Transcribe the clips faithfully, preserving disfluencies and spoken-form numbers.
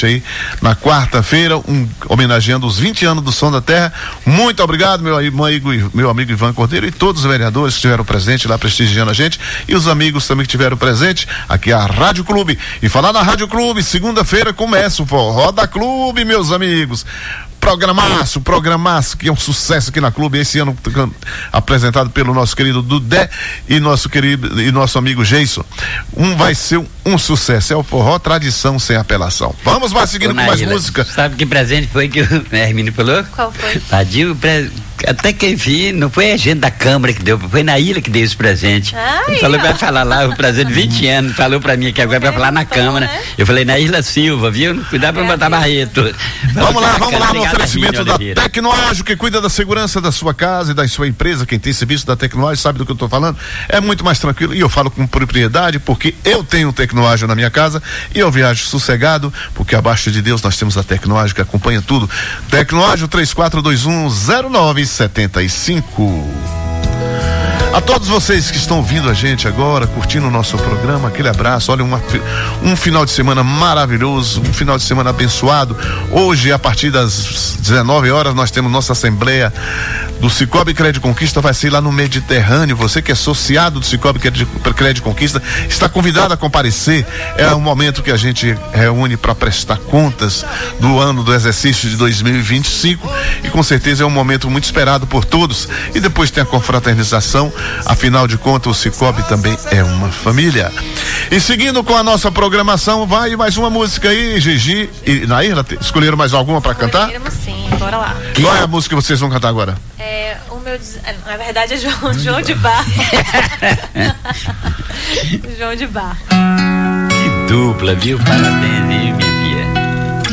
aí na quarta-feira, um, homenageando os vinte anos do Som da Terra. Muito obrigado, meu amigo, meu amigo Ivan Cordeiro, e todos os vereadores que estiveram presentes lá prestigiando a gente, e os amigos também que tiveram presente aqui a Rádio Clube. E falar na Rádio Clube, segunda-feira começa o Forró da Clube, meus amigos. Programaço, programaço, que é um sucesso aqui na Clube, esse ano apresentado pelo nosso querido Dudé e nosso querido e nosso amigo Geison. Um vai ser um, um sucesso, é o Forró Tradição Sem Apelação. Vamos lá, seguindo com mais música. Sabe que presente foi que o Hermínio falou? Qual foi? Tadinho, pre... até que enfim, não foi a gente da Câmara que deu, foi na ilha que deu esse presente. Ai, ele falou que vai falar lá o presente de vinte anos, falou pra mim que agora vai falar na Câmara. Né? Eu falei na Isla Silva, viu? Cuidado pra não botar Barreto. Vamos lá, vamos lá no oferecimento da Tecnoágio, que cuida da segurança da sua casa e da sua empresa. Quem tem serviço da Tecnoágio sabe do que eu estou falando. É muito mais tranquilo, e eu falo com propriedade porque eu tenho Tecnoágio na minha casa e eu viajo sossegado, porque abaixo de Deus nós temos a Tecnoágio que acompanha tudo. Tecnoágio três quatro dois um zero nove sete cinco. A todos vocês que estão ouvindo a gente agora, curtindo o nosso programa, aquele abraço. Olha, uma, um final de semana maravilhoso, um final de semana abençoado. Hoje, a partir das dezenove horas, nós temos nossa assembleia do Cicobi Crédito Conquista, vai ser lá no Mediterrâneo. Você que é associado do Cicobi Crédito Conquista está convidado a comparecer. É um momento que a gente reúne para prestar contas do ano do exercício de dois mil e vinte e cinco, e com certeza é um momento muito esperado por todos. E depois tem a confraternização. Afinal de contas, o Cicobi também é uma família. E seguindo com a nossa programação, vai mais uma música aí, Gigi e Nair, escolheram mais alguma para cantar? Escolheram, sim, bora lá. Qual é a música que vocês vão cantar agora? É, o meu, na verdade é João, João de Bar. João de Bar. Que dupla, viu? Parabéns, minha filha.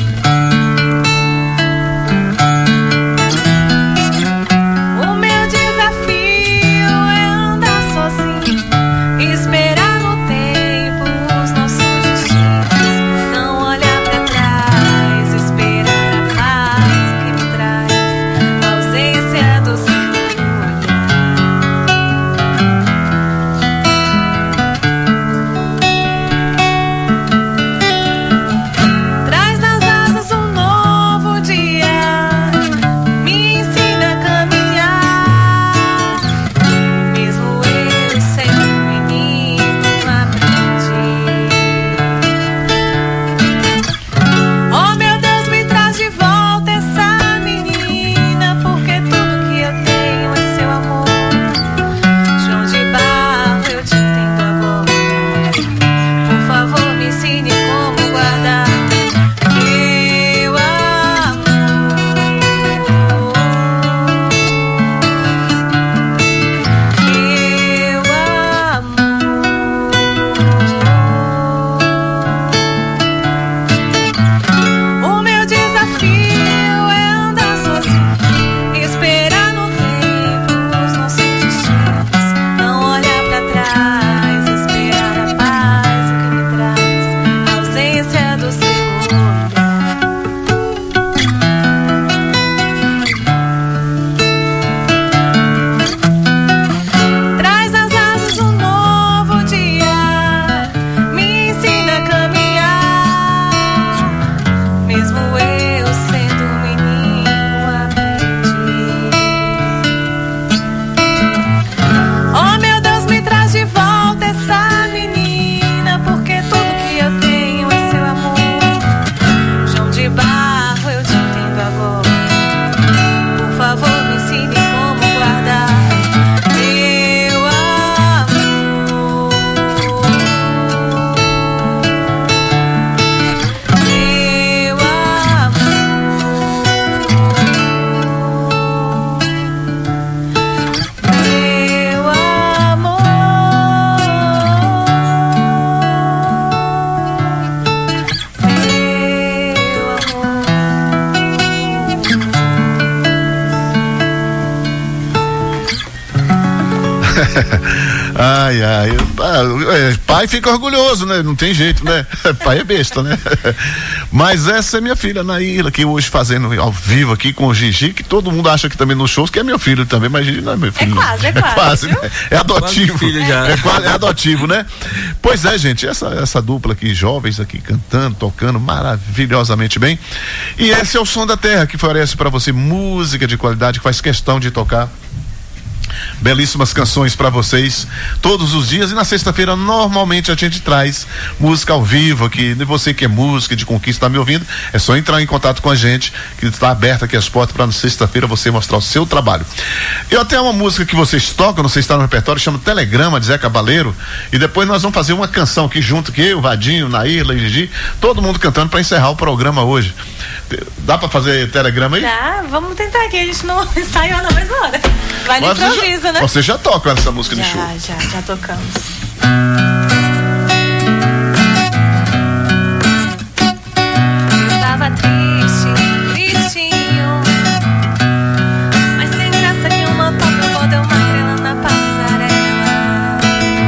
Ai, ai, pai fica orgulhoso, né? Não tem jeito, né? Pai é besta, né? Mas essa é minha filha, Naíla, que hoje fazendo ao vivo aqui com o Gigi, que todo mundo acha que também nos shows, que é meu filho também, mas Gigi não é meu filho. É quase, é quase. É, quase, né? É adotivo. Quase filho já. É, quase, é adotivo, né? Pois é, gente, essa, essa dupla aqui, jovens aqui, cantando, tocando maravilhosamente bem. E esse é o Som da Terra, que oferece para você música de qualidade, que faz questão de tocar belíssimas canções para vocês todos os dias. E na sexta-feira normalmente a gente traz música ao vivo aqui. E você que é música de conquista, tá me ouvindo, é só entrar em contato com a gente, que está aberta aqui as portas para na sexta-feira você mostrar o seu trabalho. Eu tenho uma música que vocês tocam, não sei se está no repertório, chama Telegrama, de Zé Cabaleiro, e depois nós vamos fazer uma canção aqui junto, que eu, Vadinho, Naíla e Gigi, todo mundo cantando para encerrar o programa hoje. Dá para fazer telegrama aí? Dá, vamos tentar aqui, a gente não ensaiou na mesma hora. Vai no improviso, já, né? Você já toca essa música já, no show? Já, já, já tocamos. Eu tava triste, tristinho, mas sem graça nenhuma, toca igual deu uma grela na passarela.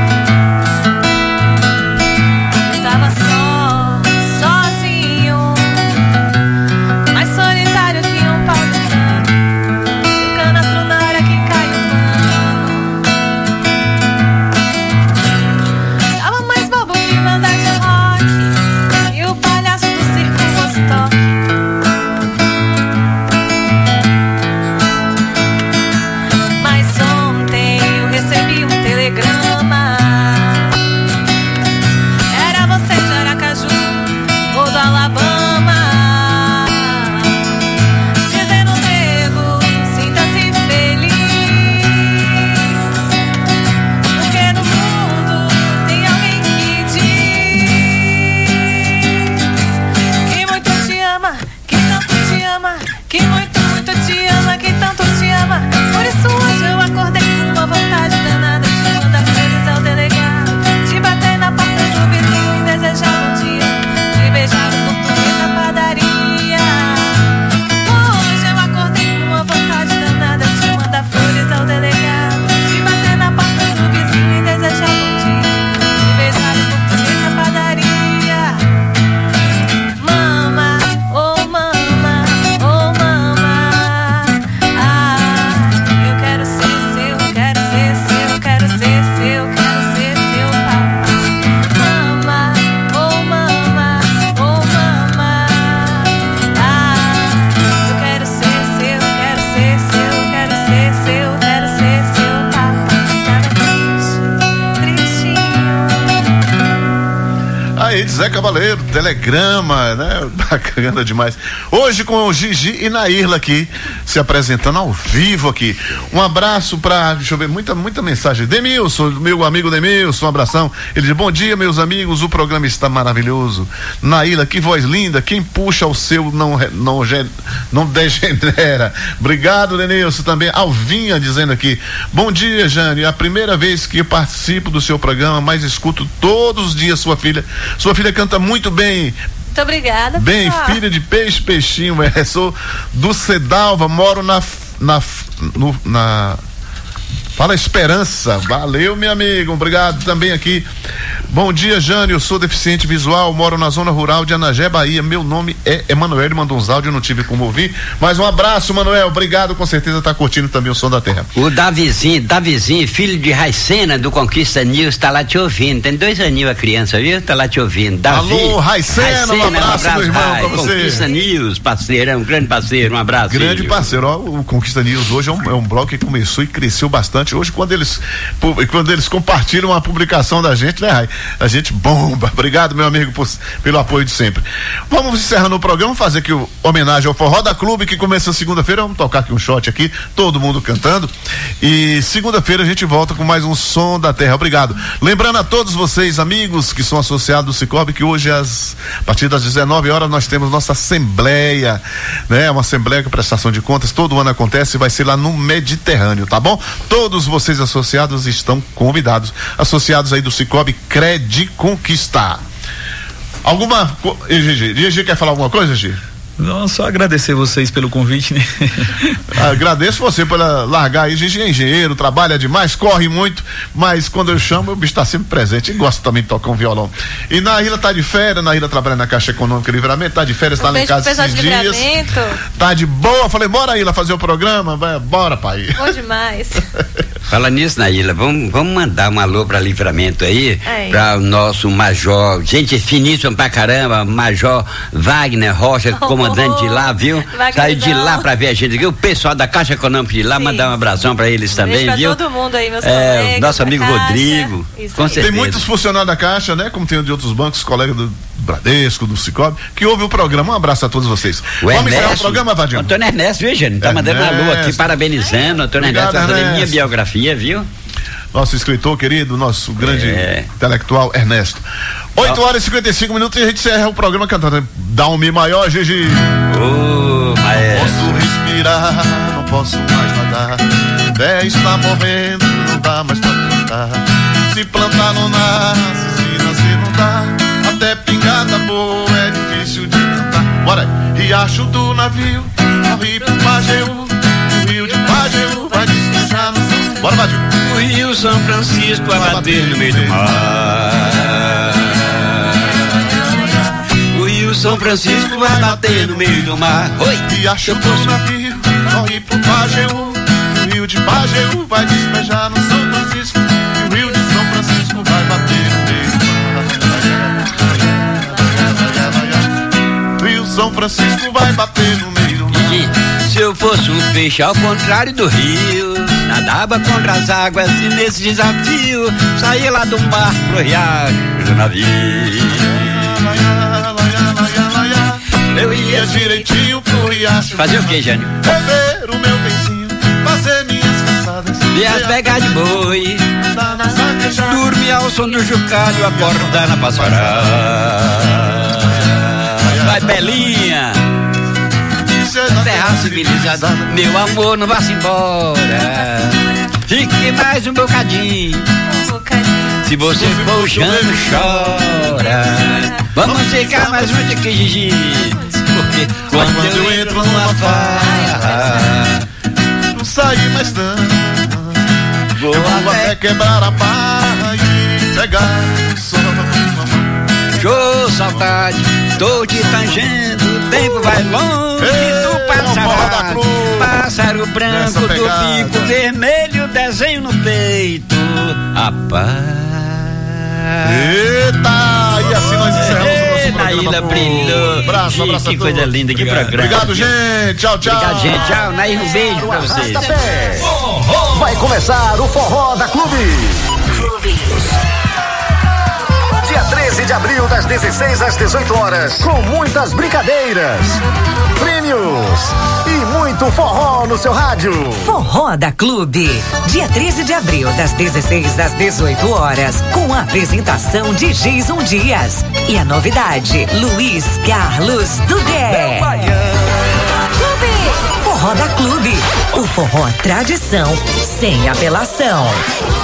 Eu tava só, sozinho, mais solitário que um pau de cana, e o canastro na hora que caiu o pano. Tava mais bobo que banda de rock, e o palhaço do circo Vostok. Mas ontem eu recebi um telegrama. Era você de Aracaju ou do Alabama, dizendo: nego, sinta-se feliz, porque no mundo tem alguém que diz que muito te ama, que tanto te ama, que muito, muito te ama, que tanto te ama. Por isso hoje eu acordei com uma vontade danada de mandar flores ao delegado, de bater na porta do vizinho e desejar bom dia, de beijar o português na padaria. Hoje eu acordei com uma vontade danada de mandar flores ao delegado, de bater na porta do vizinho e desejar bom dia, de beijar o português na padaria. Mama, oh mama, oh mama, ah, eu quero ser seu, quero ser seu, quero ser seu, quero ser seu papai. Mama, oh mama, oh mama, ah, eu quero ser seu, quero ser seu, quero ser seu, quero ser seu papai. Tava triste, tristinho. Aí, Zé Cabaleiro, telegrama, né? Bacana demais. Hoje com o Gigi e Naíla aqui, se apresentando ao vivo aqui. Um abraço pra, deixa eu ver, muita, muita mensagem. Demilson, meu amigo Demilson, um abração. Ele diz: bom dia, meus amigos, o programa está maravilhoso. Naíla, que voz linda, quem puxa o seu não, re- não, ge- não degenera. Obrigado, Demilson, também. Alvinha dizendo aqui: bom dia, Jane, é a primeira vez que eu participo do seu programa, mas escuto todos os dias sua filha. Sua filha canta muito bem. Muito obrigada, Bem, pessoal. filha de peixe, peixinho, é, sou do Cedalva, moro na, na, no, na, Fala Esperança, valeu, meu amigo, obrigado também aqui. Bom dia, Jânio, eu sou deficiente visual, moro na zona rural de Anagé, Bahia, meu nome é Emanuel, ele mandou uns áudios, eu não tive como ouvir, mas um abraço, Manuel, obrigado, com certeza tá curtindo também o Som da Terra. O Davizinho, Davizinho, filho de Raicena do Conquista News, tá lá te ouvindo, tem dois aninhos a criança, viu? Tá lá te ouvindo. Davi, Alô, Raicena, um abraço, um abraço meu irmão, pra você. Conquista News, parceiro, é um grande parceiro, um abraço. Grande filho. parceiro, ó, o Conquista News hoje é um, é um blog que começou e cresceu bastante. Hoje, quando eles, quando eles compartilham a publicação da gente, né, Rai? A gente bomba. Obrigado, meu amigo, por, pelo apoio de sempre. Vamos encerrando o programa, fazer aqui o homenagem ao Forró da Clube, que começa segunda-feira. Vamos tocar aqui um shot aqui, todo mundo cantando. E segunda-feira a gente volta com mais um Som da Terra. Obrigado. Lembrando a todos vocês, amigos que são associados do Cicobi, que hoje, às, a partir das dezenove horas, nós temos nossa assembleia, né? Uma assembleia com prestação de contas, todo ano acontece, vai ser lá no Mediterrâneo, tá bom? Todos vocês associados estão convidados, associados aí do Cicobi Cred Conquistar. Alguma, G G, G G quer falar alguma coisa, G G? Não, só agradecer vocês pelo convite, né? Agradeço você por largar aí, Gigi é engenheiro, trabalha demais, corre muito, mas quando eu chamo, o bicho tá sempre presente e gosta também de tocar um violão. E Naíla tá de férias, Naíla trabalha na Caixa Econômica Livramento, tá de férias, um tá lá em casa esses dias. Tá de boa, falei, bora Naíla fazer o programa, vai, bora pai. Bom demais. Fala nisso, Naíla, vamos, vamos mandar um alô pra Livramento aí, aí. Pra o nosso major, gente finíssima pra caramba, Major Wagner Rocha, oh, comandante de lá, viu? Saiu de lá pra ver a gente aqui, o pessoal da Caixa Econômica de lá, sim, mandar um abração pra eles também, pra viu? Todo mundo aí, meus é, colegas, nosso amigo Caixa, Rodrigo, com certeza. Tem muitos funcionários da Caixa, né? Como tem de outros bancos, colegas do Bradesco, do Cicobi, que ouve o programa. Um abraço a todos vocês. O Vamos Ernesto, encerrar o programa, Vadinho? Antônio Ernesto, viu, gente? Tá mandando uma alô aqui, parabenizando. Antônio Ernesto, tá fazendo minha biografia, viu? Nosso escritor querido, nosso grande é. intelectual Ernesto. oito horas e cinquenta e cinco minutos e a gente encerra o programa cantando. Dá um Mi maior, Gigi. Oh, não posso respirar, não posso mais nadar. Pé está morrendo, não dá mais pra cantar. Se plantar não nasce, se nascer não dá. Até pingada boa é difícil de cantar. Bora aí. Riacho do navio, ao rio do Pajeú. O rio de Pajeú vai despejar no sul. Bora, Vadinho. O rio São Francisco vai bater no meio do mar. O rio São Francisco vai bater no meio do mar. Oi! Riacho do navio, corre pro Pajeú. O rio de Pajeú vai despejar no São Francisco. E o rio de São Francisco vai bater no meio do mar. O rio São Francisco vai bater no meio do mar. Se eu fosse um peixe ao contrário do rio, nadava contra as águas e nesse desafio saía lá do mar pro riacho do navio. Eu ia direitinho pro riacho. Fazer o que, Jânio? Beber o meu benzinho, fazer minhas caçadas, vias pegar de boi, dormir ao som do chocalho, acordar na passarada. Vai, Belinha! Terra civilizada, meu amor, não vá-se embora. Fique mais um bocadinho. Um bocadinho. Se você for chorando, chora. Vamos ficar mais um dia que Gigi. Porque quando, quando eu, eu entro numa farra, não saí mais tanto. Vou até quebrar a barra e pegar o sol. Show, saudade, tô te tangendo, o tempo vai longe. Ei, tu passará, pássaro branco do bico vermelho, desenho no peito, a paz. Eita, e assim nós encerramos o nosso programa. Naíla brilhou. Abraço, abraço que, que coisa linda, que Obrigado. programa. Obrigado, gente. Tchau, tchau. Obrigado, gente. Tchau. Naíla, um beijo pra vocês. Vai começar o Forró da Clube. Clube. Dia treze de abril, das dezesseis às dezoito horas, com muitas brincadeiras, prêmios e muito forró no seu rádio. Forró da Clube, dia treze de abril, das dezesseis às dezoito horas, com a apresentação de Jason Dias. E a novidade, Luiz Carlos Dudé. Forró da Clube, o forró tradição, sem apelação.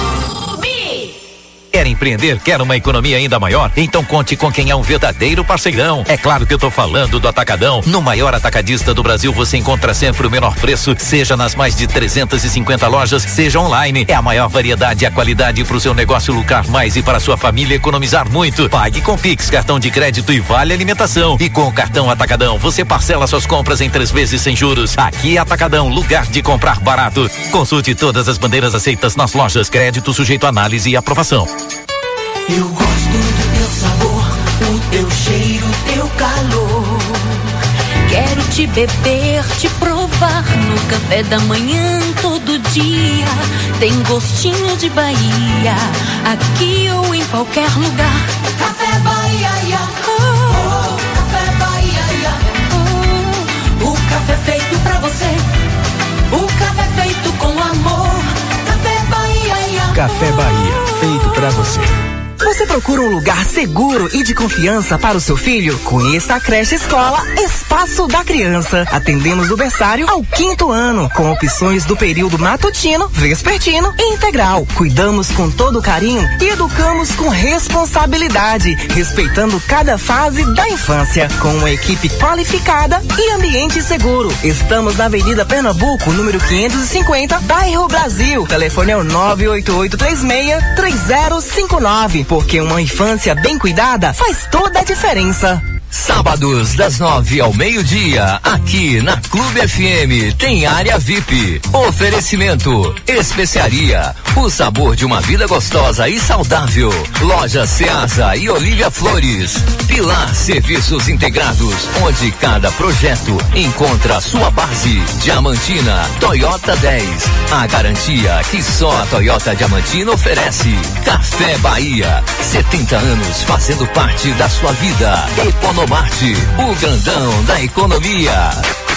Quer empreender? Quer uma economia ainda maior? Então conte com quem é um verdadeiro parceirão. É claro que eu tô falando do Atacadão. No maior atacadista do Brasil você encontra sempre o menor preço, seja nas mais de trezentas e cinquenta lojas, seja online. É a maior variedade e a qualidade para o seu negócio lucrar mais e para a sua família economizar muito. Pague com Pix, cartão de crédito e vale alimentação. E com o cartão Atacadão você parcela suas compras em três vezes sem juros. Aqui é Atacadão, lugar de comprar barato. Consulte todas as bandeiras aceitas nas lojas. Crédito sujeito a análise e aprovação. Eu gosto do teu sabor, o teu cheiro, o teu calor. Quero te beber, te provar no café da manhã todo dia. Tem gostinho de Bahia, aqui ou em qualquer lugar. Café Bahia, oh, oh, Café Bahia, oh, o café feito pra você, o café feito com amor. Café Bahia, Café Bahia, feito pra você. Você procura um lugar seguro e de confiança para o seu filho? Conheça a creche escola Espaço da Criança. Atendemos do berçário ao quinto ano, com opções do período matutino, vespertino e integral. Cuidamos com todo carinho e educamos com responsabilidade, respeitando cada fase da infância, com uma equipe qualificada e ambiente seguro. Estamos na Avenida Pernambuco, número quinhentos e cinquenta, bairro Brasil. O telefone é o nove oito oito três seis três zero cinco nove, porque uma infância bem cuidada faz toda a diferença. Sábados, das nove ao meio-dia, aqui na Clube F M, tem área V I P. Oferecimento, especiaria, o sabor de uma vida gostosa e saudável. Loja Ceasa e Olívia Flores. Pilar Serviços Integrados, onde cada projeto encontra a sua base. Diamantina, Toyota dez. A garantia que só a Toyota Diamantina oferece. Café Bahia, setenta anos fazendo parte da sua vida. Economarte, o grandão da economia.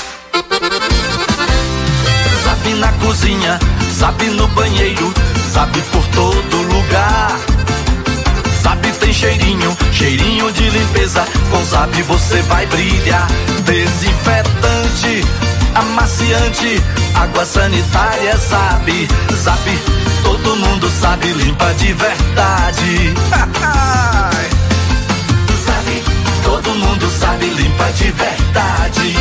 Zap na cozinha, Zap no banheiro, Zap por todo lugar. Zap tem cheirinho, cheirinho de limpeza. Com Zap você vai brilhar. Desinfetante, amaciante, água sanitária, Zap. Zap, todo mundo sabe, limpa de verdade. Todo mundo sabe, limpa de verdade.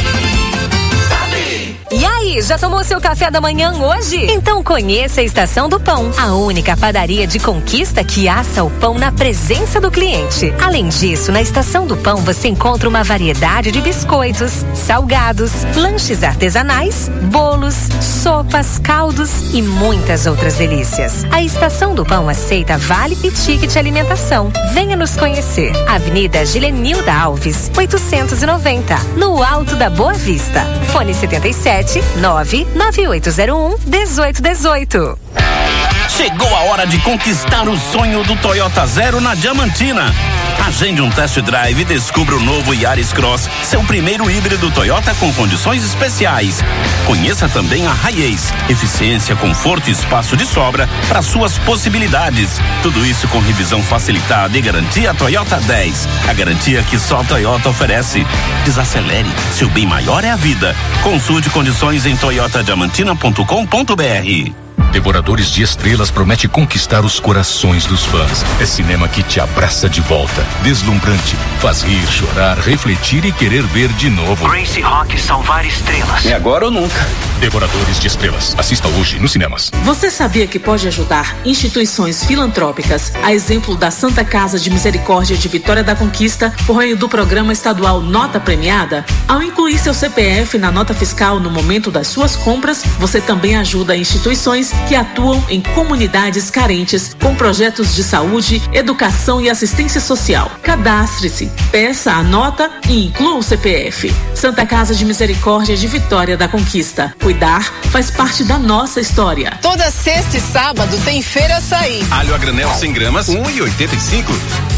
Sabe? E aí, já tomou seu café da manhã hoje? Então conheça a Estação do Pão, a única padaria de Conquista que assa o pão na presença do cliente. Além disso, na Estação do Pão você encontra uma variedade de biscoitos, salgados, lanches artesanais, bolos, sopas, caldos e muitas outras delícias. A Estação do Pão aceita vale e ticket alimentação. Venha nos conhecer. Avenida Gilenilda Alves, oitocentos e noventa, no Alto da Boa Vista. Fone setenta e sete, nove nove oito zero um, dezoito dezoito. Chegou a hora de conquistar o sonho do Toyota Zero na Diamantina. Agende um test drive e descubra o novo Yaris Cross, seu primeiro híbrido Toyota com condições especiais. Conheça também a Hiace, eficiência, conforto e espaço de sobra para suas possibilidades. Tudo isso com revisão facilitada e garantia Toyota dez. A garantia que só a Toyota oferece. Desacelere, seu bem maior é a vida. Consulte condições em toyota diamantina ponto com ponto br. Devoradores de Estrelas promete conquistar os corações dos fãs. É cinema que te abraça de volta. Deslumbrante. Faz rir, chorar, refletir e querer ver de novo. Gracie Rock salvar estrelas. É agora ou nunca. Devoradores de Estrelas. Assista hoje nos cinemas. Você sabia que pode ajudar instituições filantrópicas, a exemplo da Santa Casa de Misericórdia de Vitória da Conquista, por meio do programa estadual Nota Premiada? Ao incluir seu C P F na nota fiscal no momento das suas compras, você também ajuda instituições que atuam em comunidades carentes com projetos de saúde, educação e assistência social. Cadastre-se, peça a nota e inclua o C P F. Santa Casa de Misericórdia de Vitória da Conquista. Cuidar faz parte da nossa história. Toda sexta e sábado tem Feira Açaí. Alho a granel cem gramas, um e oitenta e cinco.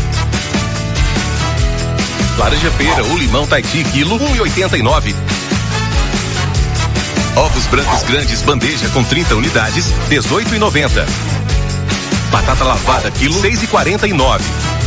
Laranja pera ou limão Taiti, quilo, um e oitenta e nove. Ovos brancos grandes, bandeja com trinta unidades, dezoito e noventa. Batata lavada, quilo, seis e quarenta e nove.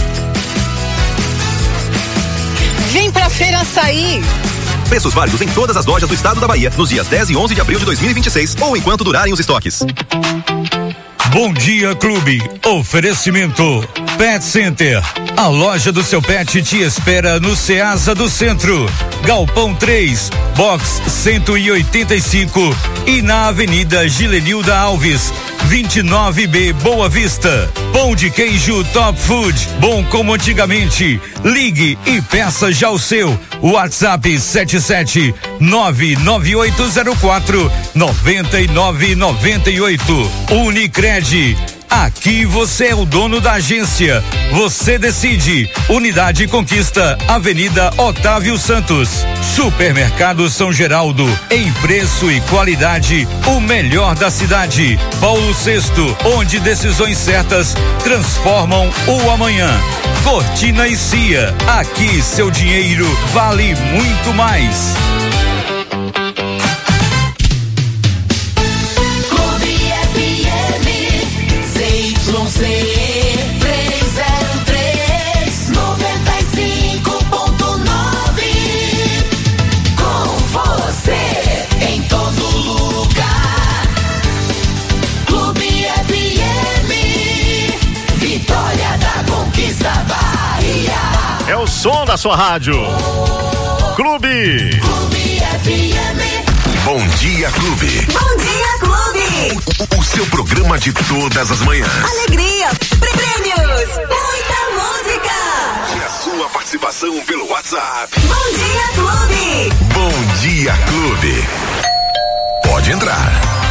Vem pra Feira Açaí. Preços válidos em todas as lojas do estado da Bahia, nos dias dez e onze de abril de dois mil e vinte e seis, ou enquanto durarem os estoques. Bom dia, Clube. Oferecimento Pet Center. A loja do seu pet te espera no Ceasa do Centro. Galpão três, box cento e oitenta e cinco e na Avenida Gilenilda Alves, vinte e nove B, Boa Vista. Pão de queijo Top Food, bom como antigamente. Ligue e peça já o seu. WhatsApp sete sete nove nove oito zero quatro nove nove nove oito. Unicred. Aqui você é o dono da agência. Você decide. Unidade Conquista, Avenida Otávio Santos. Supermercado São Geraldo. Em preço e qualidade, o melhor da cidade. Paulo Sexto, onde decisões certas transformam o amanhã. Cortina e Cia. Aqui seu dinheiro vale muito mais. três zero três sua rádio. Clube. Clube F M. Bom dia, Clube. Bom dia, Clube. O, o seu programa de todas as manhãs. Alegria, prêmios, muita música. E a sua participação pelo WhatsApp. Bom dia, Clube. Bom dia, Clube. Pode entrar.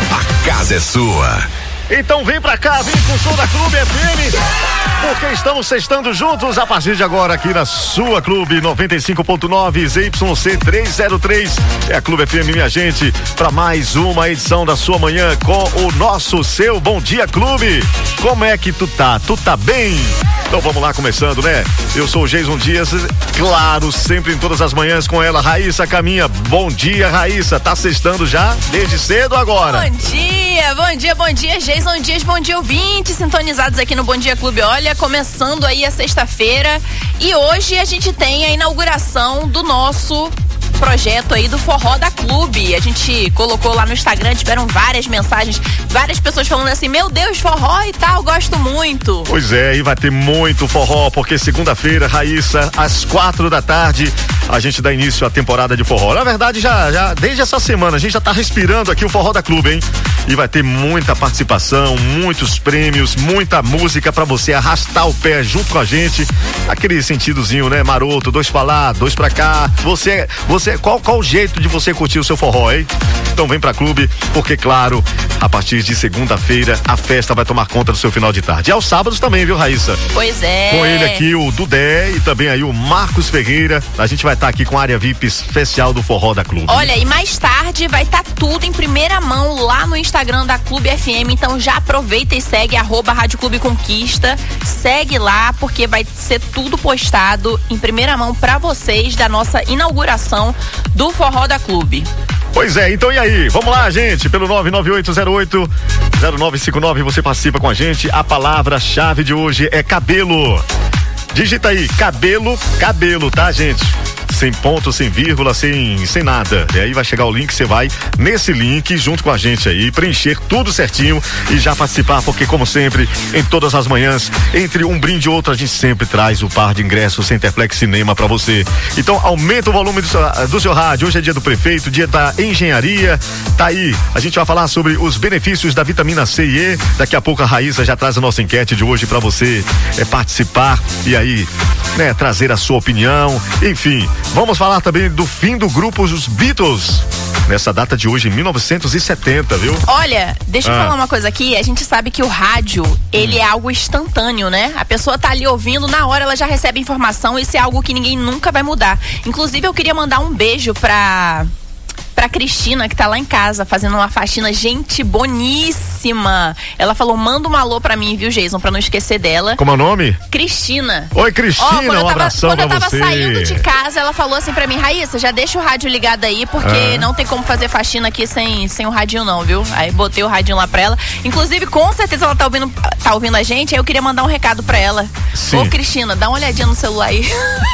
A casa é sua. Então vem pra cá, vem com o show da Clube F M, porque estamos sextando juntos a partir de agora aqui na sua Clube noventa e cinco ponto nove Z Y C trezentos e três. É a Clube F M, minha gente, para mais uma edição da sua manhã com o nosso, seu Bom Dia Clube. Como é que tu tá? Tu tá bem? Então vamos lá, começando, né? Eu sou o Jason Dias, claro, sempre em todas as manhãs com ela, Raíssa Caminha. Bom dia, Raíssa. Tá sextando já? Desde cedo ou agora? Bom dia, bom dia, bom dia, Jason Dias, bom dia, ouvintes sintonizados aqui no Bom Dia Clube. Olha, começando aí a sexta-feira e hoje a gente tem a inauguração do nosso projeto aí do Forró da Clube. A gente colocou lá no Instagram, tiveram várias mensagens, várias pessoas falando assim, meu Deus, forró e tal, gosto muito. Pois é, e vai ter muito forró, porque segunda-feira, Raíssa, às quatro da tarde, a gente dá início à temporada de forró. Na verdade, já, já desde essa semana, a gente já tá respirando aqui o Forró da Clube, hein? E vai ter muita participação, muitos prêmios, muita música pra você arrastar o pé junto com a gente. Aquele sentidozinho, né, maroto, dois pra lá, dois pra cá. Você, você, qual, qual o jeito de você curtir o seu forró, hein? Então vem pra Clube, porque claro, a partir de segunda-feira, a festa vai tomar conta do seu final de tarde. E aos sábados também, viu, Raíssa? Pois é. Com ele aqui, o Dudé, e também aí o Marcos Ferreira. A gente vai estar aqui com a área V I P especial do Forró da Clube. Olha, e mais tarde vai estar tudo em primeira mão lá no Instagram da Clube F M, então já aproveita e segue arroba Rádio Clube Conquista, segue lá, porque vai ser tudo postado em primeira mão pra vocês da nossa inauguração do Forró da Clube. Pois é, então e aí? Vamos lá, gente, pelo nove nove oito zero oito zero nove cinco nove, você participa com a gente. A palavra-chave de hoje é cabelo. Digita aí, cabelo, cabelo, tá, gente? Sem ponto, sem vírgula, sem, sem nada. E aí vai chegar o link, você vai nesse link junto com a gente aí, preencher tudo certinho e já participar, porque como sempre, em todas as manhãs, entre um brinde e outro, a gente sempre traz o par de ingressos Centerplex Cinema pra você. Então aumenta o volume do seu, do seu rádio. Hoje é dia do prefeito, dia da engenharia. Tá aí, a gente vai falar sobre os benefícios da vitamina C e E. Daqui a pouco a Raíssa já traz a nossa enquete de hoje pra você é, participar e aí, né, trazer a sua opinião, enfim. Vamos falar também do fim do grupo Os Beatles, nessa data de hoje, em mil novecentos e setenta, viu? Olha, deixa eu Ah. falar uma coisa aqui, a gente sabe que o rádio, ele é algo instantâneo, né? A pessoa tá ali ouvindo, na hora ela já recebe informação, isso é algo que ninguém nunca vai mudar. Inclusive, eu queria mandar um beijo pra... pra Cristina, que tá lá em casa, fazendo uma faxina, gente boníssima. Ela falou, manda um alô pra mim, viu, Jason, pra não esquecer dela. Como é o nome? Cristina. Oi, Cristina, Ó, quando eu um tava, abração Quando eu pra tava você. saindo de casa, ela falou assim pra mim, Raíssa, já deixa o rádio ligado aí, porque Ah. não tem como fazer faxina aqui sem, sem o radinho não, viu? Aí botei o radinho lá pra ela. Inclusive, com certeza ela tá ouvindo, tá ouvindo a gente, aí eu queria mandar um recado pra ela. Sim. Ô, Cristina, dá uma olhadinha no celular aí.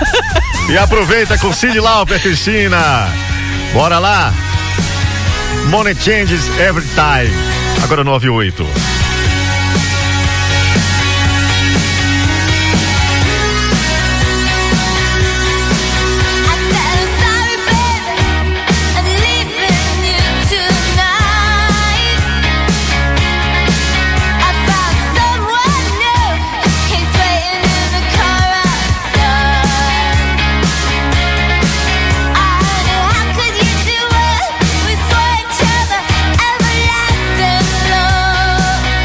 E aproveita com Cid Lauper, Cristina. Bora lá. Money changes every time. Agora nove e oito. Everlasting love.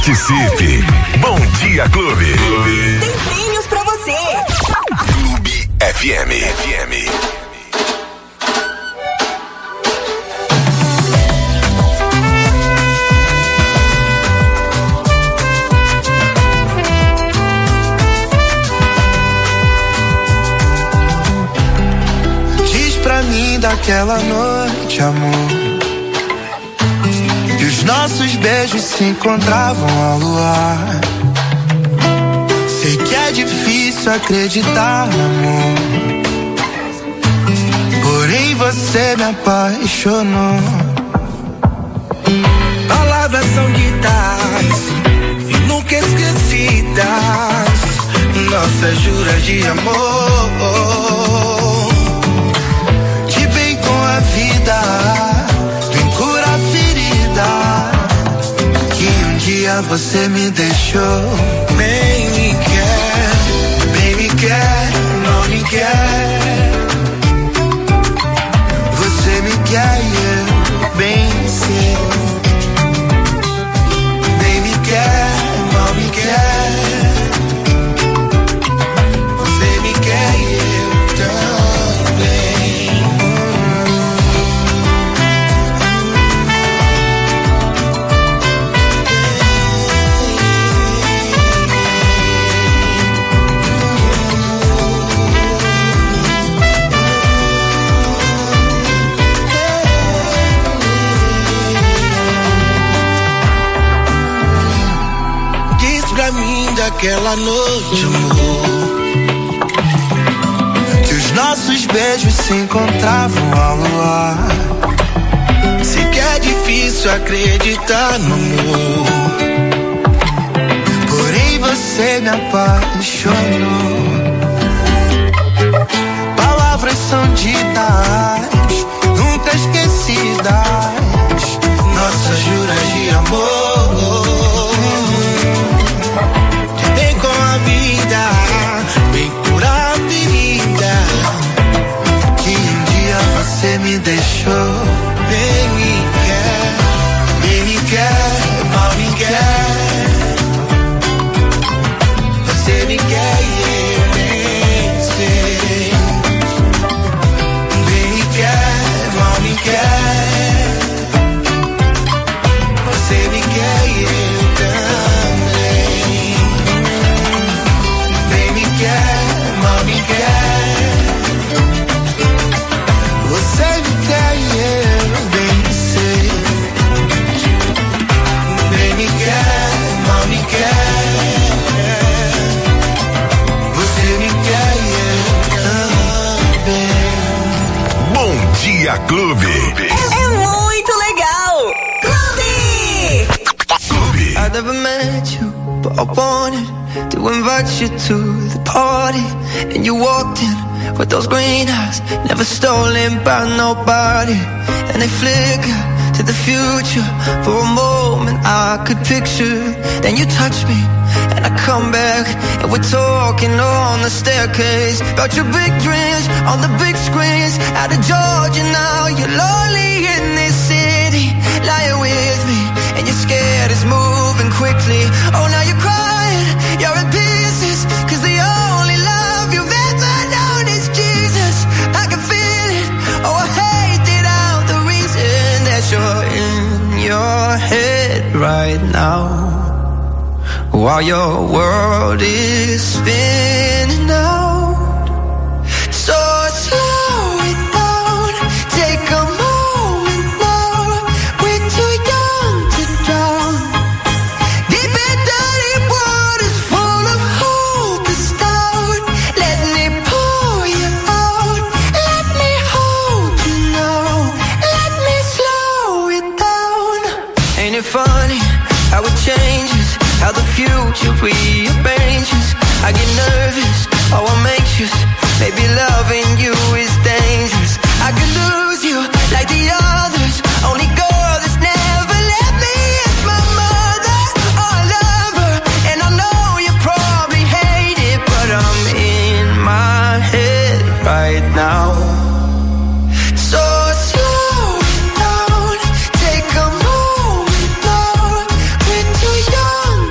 Participe. Bom Dia Clube. Tem prêmios pra você. Clube F M. F M. Diz pra mim daquela noite, amor, os nossos beijos se encontravam ao luar. Sei que é difícil acreditar no amor, porém você me apaixonou. Palavras são ditas e nunca esquecidas, nossas juras de amor. De bem com a vida, você me deixou. Bem me quer, bem me quer, não me quer. Você me quer e eu bem sei. Bem me quer, não me quer. Você me quer e eu também. Aquela noite, amor, que os nossos beijos se encontravam ao luar. Sei que é difícil acreditar no amor, porém você me apaixonou. Palavras são ditas, nunca esquecidas, nossas juras de amor. Bem pura ferida que um dia você me deixou. Bem me quer, bem me quer, mal me quer. Você me quer e eu nem sei. Bem me quer, mal me quer. Você me quer e eu Dia Clube. É, é muito legal. Clube. Clube. I never met you, but I wanted to invite you to the party. And you walked in with those green eyes, never stolen by nobody. And they flicker to the future. For a moment I could picture. Then you touch me and I come back, and we're talking on the staircase about your big dreams on the big screens. Out of Georgia now, you're lonely in this city, lying with me, and you're scared it's moving quickly. Oh, now you're crying, you're in pieces, cause the only love you've ever known is Jesus. I can feel it, oh I hate it out, the reason that you're in your head right now, while your world is spinning out. So slow it down, take a moment now. We're too young to drown. Deep and dirty waters full of hope is down. Let me pour you out. Let me hold you now. Let me slow it down. Ain't it funny how it changes, how the future rearranges. I get nervous, oh I'm anxious. Maybe loving you is dangerous. I could lose you like the others. Only girl that's never let me is my mother. Oh I love her, and I know you probably hate it, but I'm in my head right now. So slow it down, take a moment now. We're too young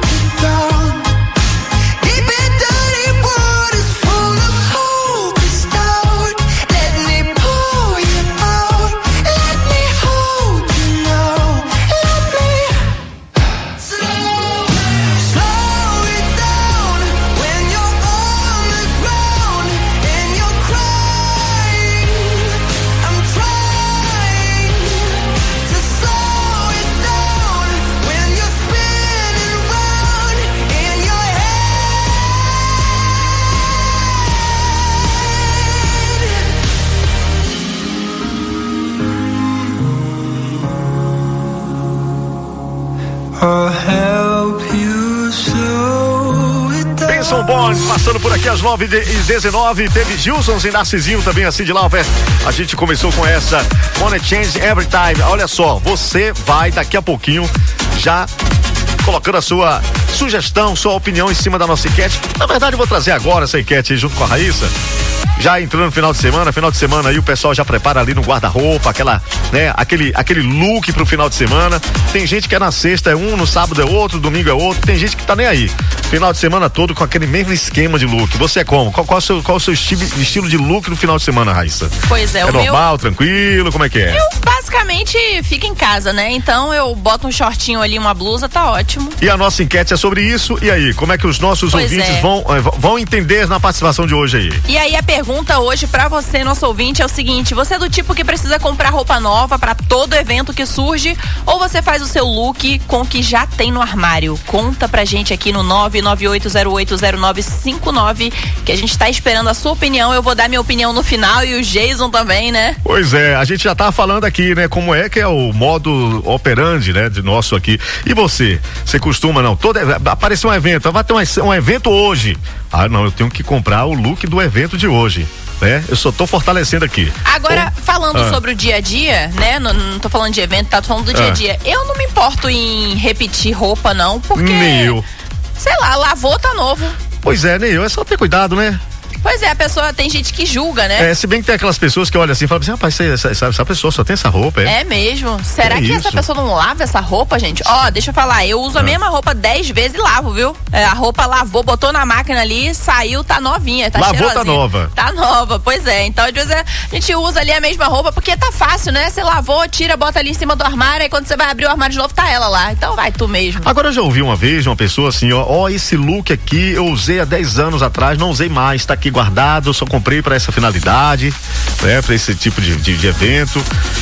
Bond, passando por aqui às nove e dezenove. Teve Gilson e Narcisinho também, assim de Lauper. A gente começou com essa Money Change Every Time. Olha só, você vai daqui a pouquinho já colocando a sua sugestão, sua opinião em cima da nossa enquete. Na verdade, eu vou trazer agora essa enquete aí junto com a Raíssa. Já entrando no final de semana, final de semana aí o pessoal já prepara ali no guarda-roupa, aquela, né, aquele, aquele look pro final de semana. Tem gente que é na sexta é um, no sábado é outro, domingo é outro, tem gente que tá nem aí. Final de semana todo com aquele mesmo esquema de look. Você é como? Qual, qual, é o seu, qual é o seu estilo, estilo de look no final de semana, Raíssa? Pois é, é o normal, meu... tranquilo, como é que é? Eu basicamente fico em casa, né? Então eu boto um shortinho ali, uma blusa, tá ótimo. E a nossa enquete é sobre isso, e aí? Como é que os nossos pois ouvintes é. vão, vão entender na participação de hoje aí? E aí a pergunta hoje pra você, nosso ouvinte, é o seguinte: você é do tipo que precisa comprar roupa nova pra todo evento que surge, ou você faz o seu look com o que já tem no armário? Conta pra gente aqui no nove nove oito zero oito zero nove cinco nove, que a gente tá esperando a sua opinião. Eu vou dar minha opinião no final e o Jason também, né? Pois é, a gente já tá falando aqui, né, como é que é o modo operandi, né, de nosso aqui. E você? Você costuma, não? Todo, apareceu um evento, vai ter um, um evento hoje. Ah, não, eu tenho que comprar o look do evento de hoje. É, eu só tô fortalecendo aqui. Agora, então, falando ah. sobre o dia a dia, né? Não, não tô falando de evento, tá? Tô falando do dia a dia. Ah. Eu não me importo em repetir roupa, não, porque... Nem eu. Sei lá, lavou, tá novo. Pois é, nem eu. É só ter cuidado, né? Pois é, a pessoa, tem gente que julga, né? É, se bem que tem aquelas pessoas que olham assim e falam assim, rapaz, essa, essa, essa pessoa só tem essa roupa, é? É mesmo? Será é que isso? essa pessoa não lava essa roupa, gente? Ó, deixa eu falar, eu uso a ah. mesma roupa dez vezes e lavo, viu? É, a roupa lavou, botou na máquina ali, saiu, tá novinha, tá lavou, cheirosinha. tá nova. Tá nova, pois é. Então, às vezes, a gente usa ali a mesma roupa, porque tá fácil, né? Você lavou, tira, bota ali em cima do armário, e quando você vai abrir o armário de novo, tá ela lá. Então vai tu mesmo. Agora, eu já ouvi uma vez uma pessoa assim, ó, ó, esse look aqui eu usei há dez anos atrás, não usei mais, tá aqui guardado, só comprei para essa finalidade, né, para esse tipo de, de, de evento.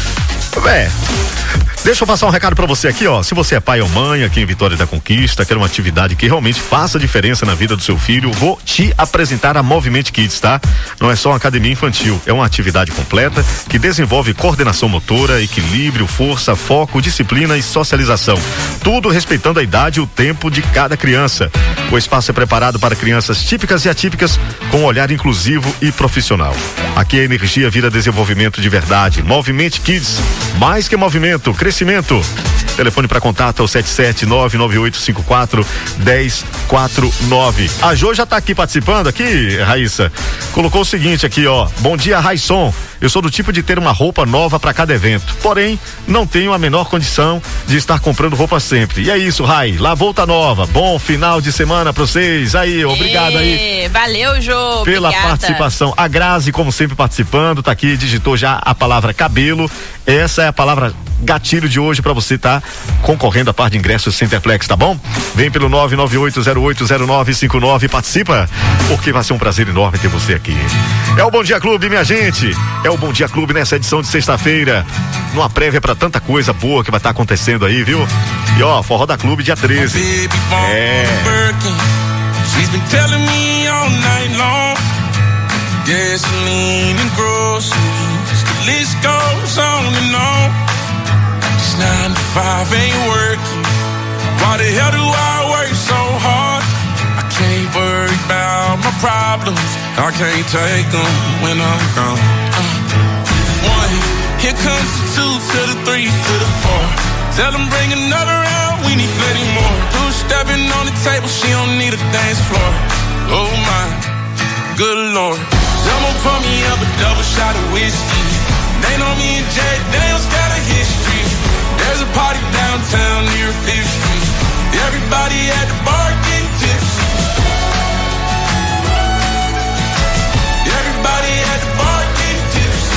É. Deixa eu passar um recado pra você aqui, ó. Se você é pai ou mãe aqui em Vitória da Conquista, quer uma atividade que realmente faça diferença na vida do seu filho, vou te apresentar a Movement Kids, tá? Não é só uma academia infantil, é uma atividade completa que desenvolve coordenação motora, equilíbrio, força, foco, disciplina e socialização. Tudo respeitando a idade e o tempo de cada criança. O espaço é preparado para crianças típicas e atípicas com um olhar inclusivo e profissional. Aqui a energia vira desenvolvimento de verdade. Movement Kids, mais que movimento, crescimento. Telefone para contato é o sete sete nove nove oito cinco quatro um zero quatro nove. A Jo já tá aqui participando aqui, Raíssa. Colocou o seguinte aqui, ó. Bom dia, Raisson. Eu sou do tipo de ter uma roupa nova para cada evento. Porém, não tenho a menor condição de estar comprando roupa sempre. E é isso, Rai. Lavou, tá nova. Bom final de semana pra vocês. Aí, obrigado aí. Valeu, Jo. Pela obrigada. participação. A Grazi, como sempre, participando, tá aqui, digitou já a palavra cabelo. Essa é a palavra gatilho de hoje pra você tá concorrendo a par de ingressos Centerplex, tá bom? Vem pelo nove nove oito zero oito zero nove cinco nove e participa, porque vai ser um prazer enorme ter você aqui. É o Bom Dia Clube, minha gente. É o Bom Dia Clube nessa edição de sexta-feira. Numa prévia pra tanta coisa boa que vai estar tá acontecendo aí, viu? E ó, Forró da Clube dia treze. É. She's been telling me all night long. Gasoline and groceries, the list goes on and on. It's nine to five ain't working. Why the hell do I work so hard? I can't worry about my problems. I can't take them when I'm gone. Uh, one, here comes the two to the three to the four. Tell them bring another round, we need plenty more. Two stepping on the table, she don't need a dance floor. Oh my, good lord. Someone pour me up a double shot of whiskey. They know me and Jay Daniels got a history. There's a party downtown near Fifth Street. Everybody at the bar getting tipsy. Everybody at the bar getting tipsy.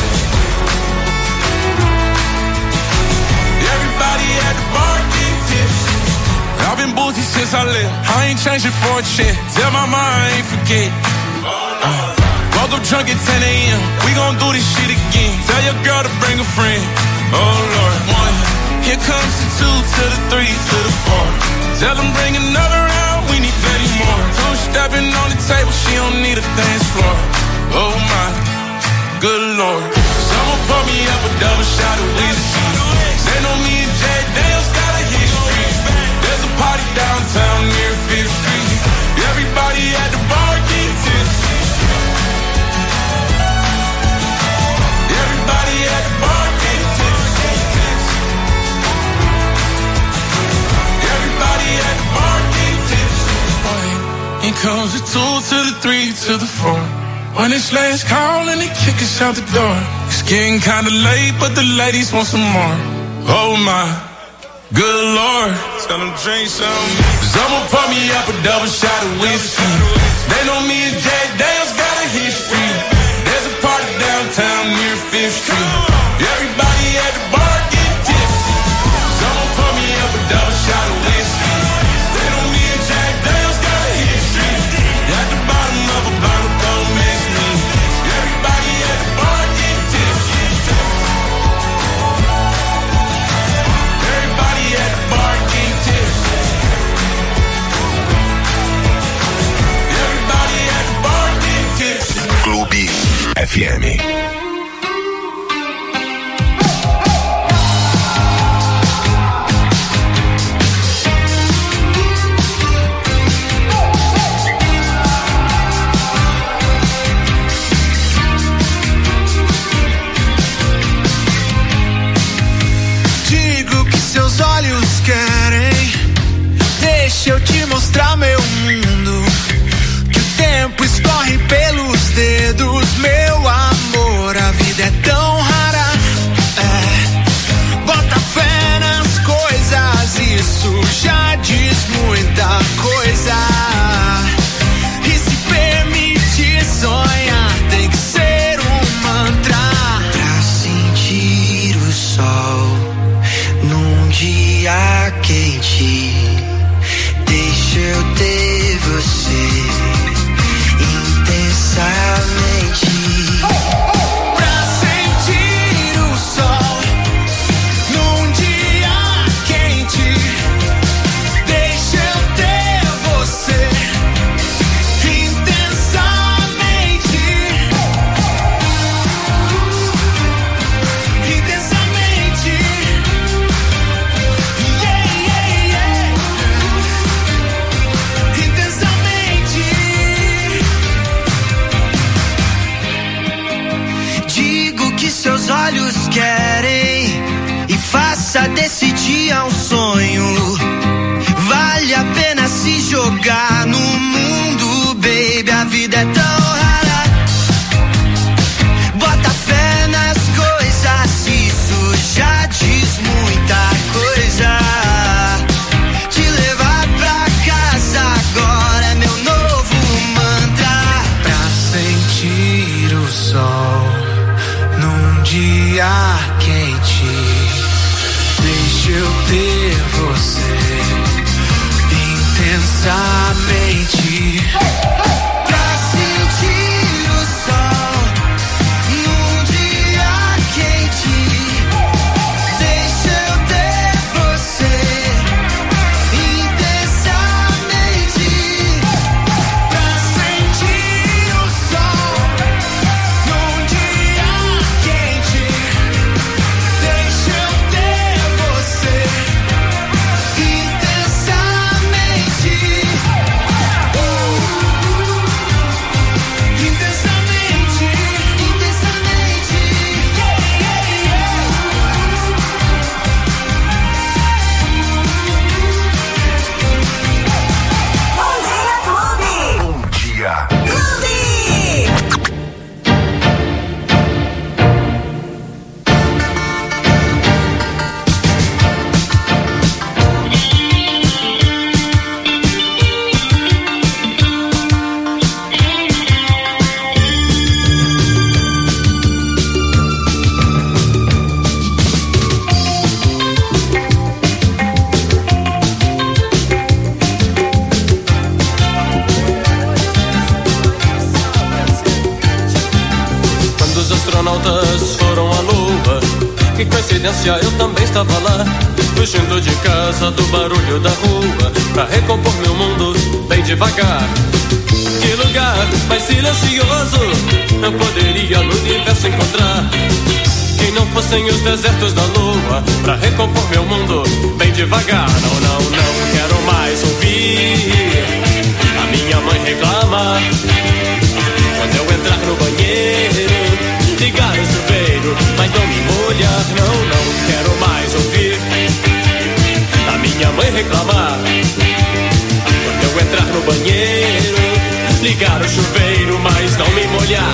Everybody at the bar getting tipsy. I've been boozy since I left. I ain't changing for a check. Tell my mom I ain't forget. Uh, woke up drunk at ten a.m. We gon' do this shit again. Tell your girl to bring a friend. Oh Lord, one. Here comes the two to the three to the four. Tell them bring another round, we need plenty more. Two stepping on the table, she don't need a dance floor. Oh my, good lord. Someone pour me up a double shot of whiskey. They know me and Jay Daniels got a history. There's a party downtown near Fifth Street. Everybody at the bar comes the two to the three to the four. When it's last call and they kick us out the door. It's getting kinda late, but the ladies want some more. Oh my, good Lord. Tell them drink some. Cause I'ma pour me up a double shot of whiskey. They know me and Jack Daniels got a history. There's a party downtown near Fifth Street. Everybody at the bar getting tipsy. Cause I'ma pour me up a double shot of whiskey. They know me and Jack Daniels got a history. At the bottom of a bottle, don't miss me. Everybody at the bar getting tipsy. Everybody at the bar getting tipsy. Everybody at the bar getting tipsy. Clube F M. Seus olhos querem, deixa eu te mostrar meu mundo. Que o tempo escorre pelos dedos, meu amor. A vida é tão rara, é. Bota fé nas coisas, isso já diz muita coisa. E se permitir sonhar, tem que ser um mantra. Pra sentir o sol num dia quente, deixa eu ter você intensamente. Pra sentir o sol num dia quente, deixa eu ter você intensamente. Intensamente. Seus olhos querem e faça desse dia um sonho. Vale a pena se jogar no mundo, baby. A vida é tão rara. Bota fé nas coisas, isso já diz muita coisa. Te levar pra casa agora é meu novo mantra. Pra sentir o sol num dia quente, deixa eu ter você intensamente. Pra sentir o sol num dia quente, deixa eu ter você intensamente. Pra sentir o sol num dia quente, deixa eu ter você intensamente. Intensamente, intensamente. Yeah, yeah, yeah. Bom dia. Quando os astronautas foram à Lua, que coincidência, eu também estava lá. Fugindo de casa do barulho da rua, pra recompor meu mundo bem devagar. Que lugar mais silencioso eu poderia no universo encontrar? Quem não fossem os desertos da Lua, pra recompor meu mundo bem devagar. Não, não, não quero mais ouvir a minha mãe reclamar quando eu entrar no banheiro, ligar o chuveiro, mas não me molhar. Não, não quero mais ouvir a minha mãe reclamar quando eu entrar no banheiro, ligar o chuveiro, mas não me molhar.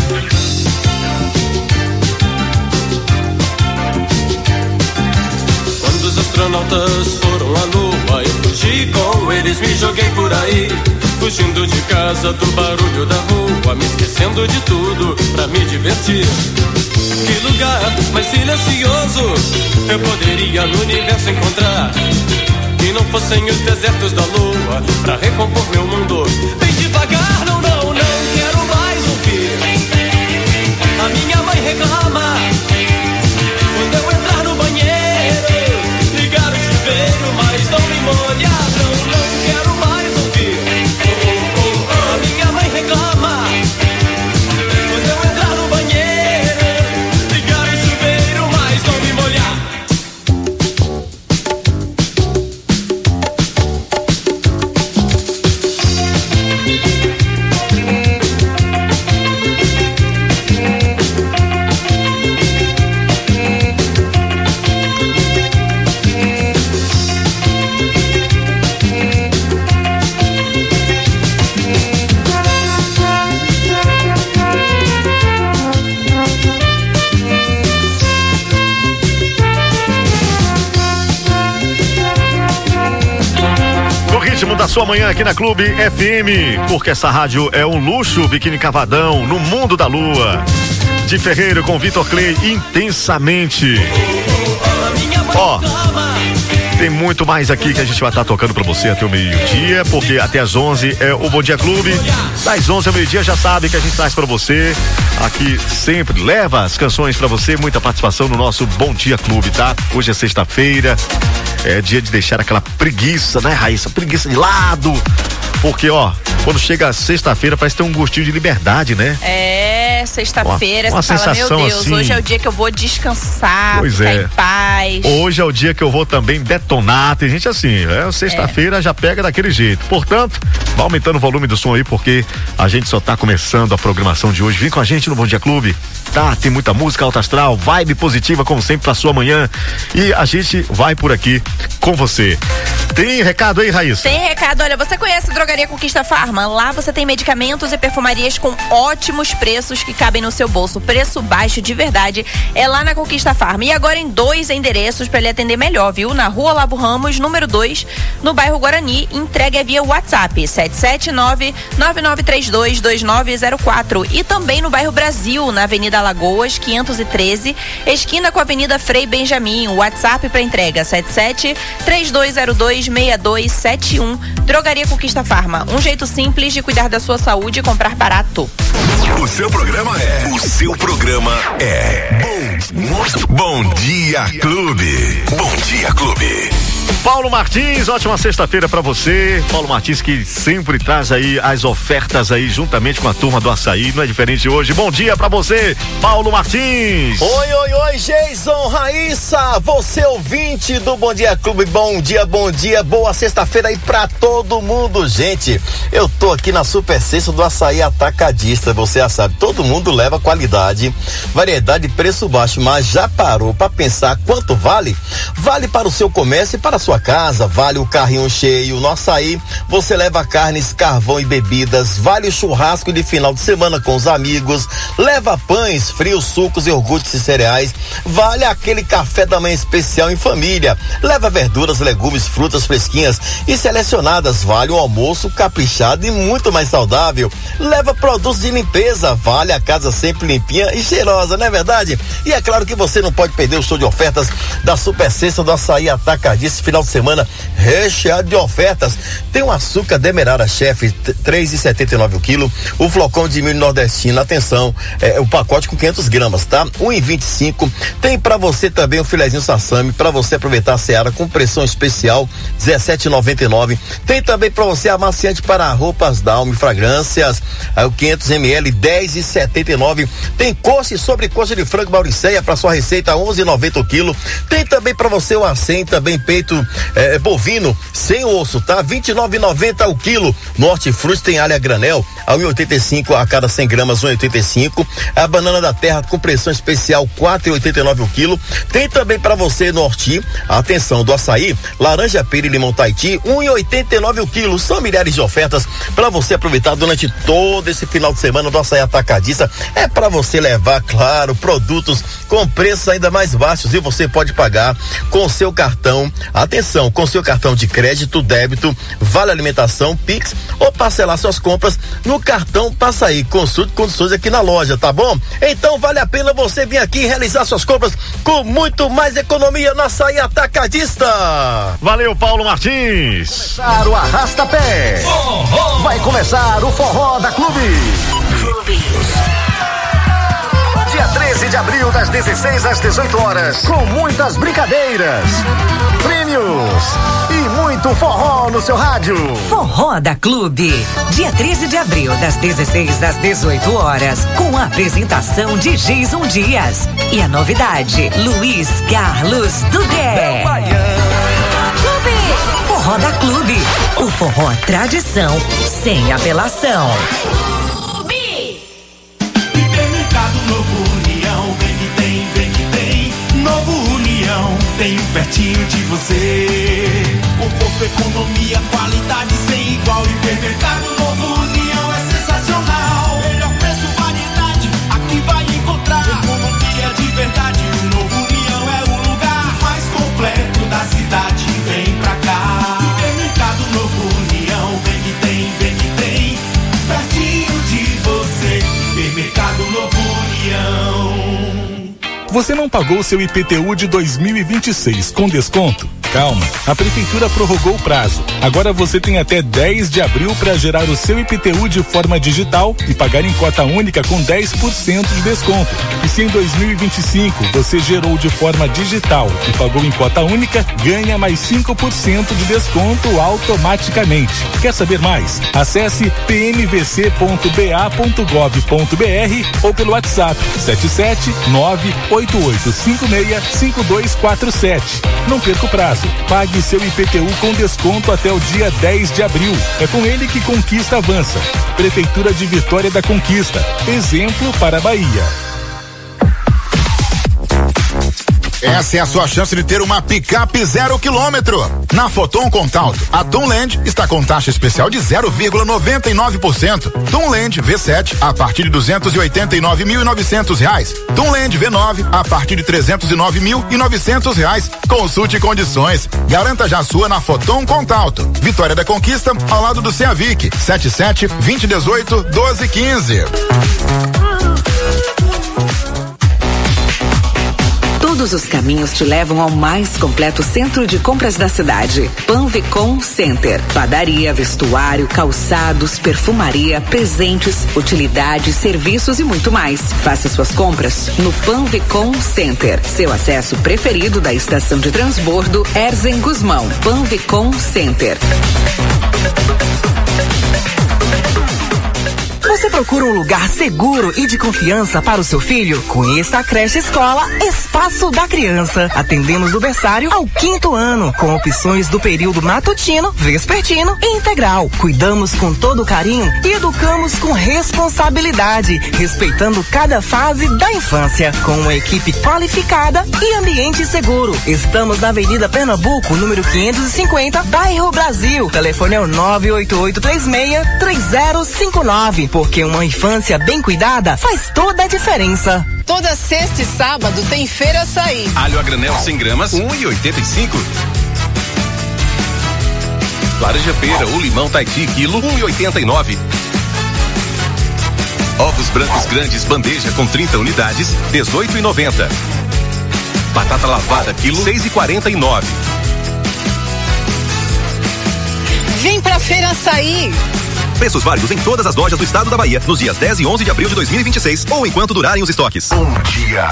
Quando os astronautas foram à lua, eu fugi com eles, me joguei por aí, fugindo de casa, do barulho da rua, me esquecendo de tudo pra me divertir. Que lugar mais silencioso eu poderia no universo encontrar, que não fossem os desertos da lua pra recompor meu mundo. Bem devagar, não, não, não quero mais ouvir a minha mãe reclamar quando eu entrar no banheiro, ligar o chuveiro, mas não me molhar. Não, não quero mais ouvir oh, oh, oh, a minha mãe reclamar quando eu entrar no banheiro, ligar o chuveiro, mas não me molhar. Da sua manhã aqui na Clube F M, porque essa rádio é um luxo. Biquíni Cavadão, no mundo da lua. De Ferreiro com Vitor Clay, intensamente. Ó, tem muito mais aqui que a gente vai estar tocando pra você até o meio-dia, porque até às onze é o Bom Dia Clube. Das onze ao meio-dia já sabe que a gente traz pra você aqui sempre, leva as canções pra você, muita participação no nosso Bom Dia Clube, tá? Hoje é sexta-feira. É dia de deixar aquela preguiça, né, Raíssa? Preguiça de lado. Porque, ó, quando chega sexta-feira parece ter um gostinho de liberdade, né? É, sexta-feira, uma, uma você fala, meu Deus, assim, hoje é o dia que eu vou descansar, pois ficar é. em paz. Hoje é o dia que eu vou também detonar. Tem gente assim, é, sexta-feira é. já pega daquele jeito. Portanto, vai aumentando o volume do som aí, porque a gente só tá começando a programação de hoje. Vem com a gente no Bom Dia Clube. Tá, tem muita música alta astral, vibe positiva como sempre pra sua manhã, e a gente vai por aqui com você. Tem recado aí, Raíssa? Tem recado, olha, você conhece a Drogaria Conquista Farma? Lá você tem medicamentos e perfumarias com ótimos preços que cabem no seu bolso, preço baixo de verdade, é lá na Conquista Farma. E agora em dois endereços para lhe atender melhor, viu? Na Rua Lavo Ramos, número dois, no bairro Guarani, entrega é via WhatsApp, sete sete nove, nove nove três dois, dois nove zero quatro, e também no bairro Brasil, na Avenida Alagoas, quinhentos e treze, esquina com a Avenida Frei Benjamin. O WhatsApp para entrega sete sete, três dois zero dois, seis dois sete um. Drogaria Conquista Farma, um jeito simples de cuidar da sua saúde e comprar barato. O seu programa é, o seu programa é Bom, Bom Dia Clube. Bom Dia Clube. Paulo Martins, ótima sexta-feira pra você. Paulo Martins, que sempre traz aí as ofertas aí juntamente com a turma do açaí, não é diferente hoje. Bom dia pra você, Paulo Martins. Oi, oi, oi, Jason, Raíssa, você ouvinte do Bom Dia Clube, bom dia, bom dia, boa sexta-feira aí pra todo mundo, gente. Eu tô aqui na Super Sexta do Açaí Atacadista, você já sabe, todo mundo leva qualidade, variedade e preço baixo, mas já parou pra pensar quanto vale? Vale para o seu comércio e para a sua casa, vale o carrinho cheio. No Açaí você leva carnes, carvão e bebidas, vale o churrasco de final de semana com os amigos, leva pães, frios, sucos, iogurtes e cereais, vale aquele café da manhã especial em família, leva verduras, legumes, frutas fresquinhas e selecionadas, vale o almoço caprichado e muito mais saudável, leva produtos de limpeza, vale a casa sempre limpinha e cheirosa, não é verdade? E é claro que você não pode perder o show de ofertas da Super Sexta do Açaí Atacadista, final de semana recheado de ofertas. Tem um açúcar Demerara Chef três e setenta e nove o quilo, o flocão de milho nordestino, atenção, é o pacote com quinhentos gramas, tá? um e vinte e cinco. Tem pra você também o filezinho sassami pra você aproveitar a seara com pressão especial dezessete e noventa e nove. Tem também pra você amaciante para roupas Dalme, fragrâncias, aí o quinhentos mililitros dez e setenta e nove. Tem coxa e sobrecoxa de frango Mauriceia pra sua receita onze e noventa o quilo. Tem também pra você o acém, também peito é, bovino sem osso, tá? vinte e nove reais e noventa centavos o quilo. No hortifruti tem alha granel a um real e oitenta e cinco centavos a cada cem gramas, um real e oitenta e cinco centavos. A banana da terra com pressão especial quatro reais e oitenta e nove centavos o quilo. Tem também para você no horti, atenção, do açaí, laranja pera e limão Tahiti, um real e oitenta e nove centavos o quilo. São milhares de ofertas para você aproveitar durante todo esse final de semana do Açaí Atacadista. É para você levar, claro, produtos com preços ainda mais baixos e você pode pagar com seu cartão, atenção, com seu cartão de crédito, débito, vale alimentação, Pix ou parcelar suas compras no cartão Passaí. Consulte condições aqui na loja, tá bom? Então vale a pena você vir aqui e realizar suas compras com muito mais economia no Açaí Atacadista. Valeu, Paulo Martins. Começar o arrasta-pé. Vai começar o Forró da Clube. Dia treze de abril, das dezesseis às dezoito horas, com muitas brincadeiras, prêmios e muito forró no seu rádio. Forró da Clube. Dia treze de abril, das dezesseis às dezoito horas, com a apresentação de Jason Dias. E a novidade, Luiz Carlos Dudé. Forró da Clube. O forró tradição, sem apelação. Tenho pertinho de você. Conforto, economia, qualidade sem igual. Hipermercado Novo União é sensacional. Melhor preço, variedade, aqui vai encontrar. Economia de verdade, o Novo União é o lugar mais completo da cidade. Vem pra cá. Hipermercado Novo União, vem que tem, vem que tem. Pertinho de você. Hipermercado Novo União. Você não pagou o seu I P T U de dois mil e vinte e seis com desconto? Calma, a prefeitura prorrogou o prazo. Agora você tem até dez de abril para gerar o seu I P T U de forma digital e pagar em cota única com dez por cento de desconto. E se em dois mil e vinte e cinco você gerou de forma digital e pagou em cota única, ganha mais cinco por cento de desconto automaticamente. Quer saber mais? Acesse p m v c ponto b a ponto gov ponto b r ou pelo WhatsApp sete sete nove oito oito cinco seis cinco dois quatro sete. Não perca o prazo. Pague seu I P T U com desconto até o dia dez de abril. É com ele que Conquista avança. Prefeitura de Vitória da Conquista. Exemplo para a Bahia. Essa é a sua chance de ter uma picape zero quilômetro. Na Foton Contato, a Tunland está com taxa especial de zero vírgula noventa e nove por cento. Tunland V sete a partir de duzentos e oitenta e nove mil e novecentos reais. Tunland V nove a partir de trezentos e nove mil e novecentos reais. Consulte condições. Garanta já a sua na Foton Contato. Vitória da Conquista, ao lado do Ceavic. sete sete, vinte, dezoito, doze, quinze. Todos os caminhos te levam ao mais completo centro de compras da cidade. Panvicom Center. Padaria, vestuário, calçados, perfumaria, presentes, utilidades, serviços e muito mais. Faça suas compras no Panvicom Center. Seu acesso preferido da estação de transbordo Erzen Guzmão. Panvicom Center. Você procura um lugar seguro e de confiança para o seu filho? Conheça a creche escola Espaço da Criança. Atendemos do berçário ao quinto ano, com opções do período matutino, vespertino e integral. Cuidamos com todo carinho e educamos com responsabilidade, respeitando cada fase da infância, com uma equipe qualificada e ambiente seguro. Estamos na Avenida Pernambuco, número quinhentos e cinquenta, bairro Brasil. Telefone é o nove oito oito três seis três zero cinco nove. Porque uma infância bem cuidada faz toda a diferença. Toda sexta e sábado tem Feira Açaí. Alho a granel cem gramas, um real e oitenta e cinco. Laranja pera ou limão Tahiti, quilo, um real e oitenta e nove. Ovos brancos grandes, bandeja com trinta unidades, dezoito reais e noventa. Batata lavada, quilo, seis reais e quarenta e nove. Vem pra Feira Açaí. Preços válidos em todas as lojas do estado da Bahia, nos dias dez e onze de abril de dois mil e vinte e seis, ou enquanto durarem os estoques. Bom dia.